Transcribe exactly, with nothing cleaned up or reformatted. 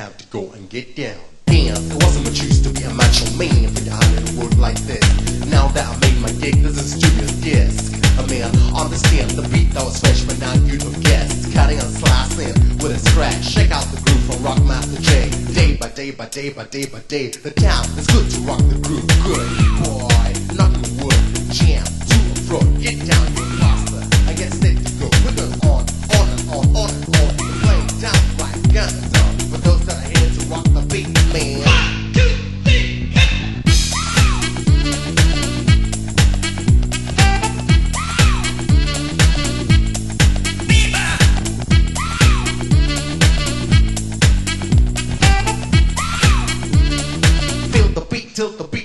time to go and get down. Damn, it wasn't much use to be a macho man for you to work like this. Now that I made my gig, this is a studio disc. A man, understand the beat that was fresh, but now you don't guess. Cutting and slicing with a scratch. Check out the groove from Rockmaster J. Day by day by day by day by day, the time is good to rock the groove. Good boy, knocking the wood, jam to and fro. Get down, you faster. I get steady to go. We're going on, on and on, on and on. We're playing down right, guns up. For those that are here to rock the beat, man. One, two, three, Feel the beat till the beat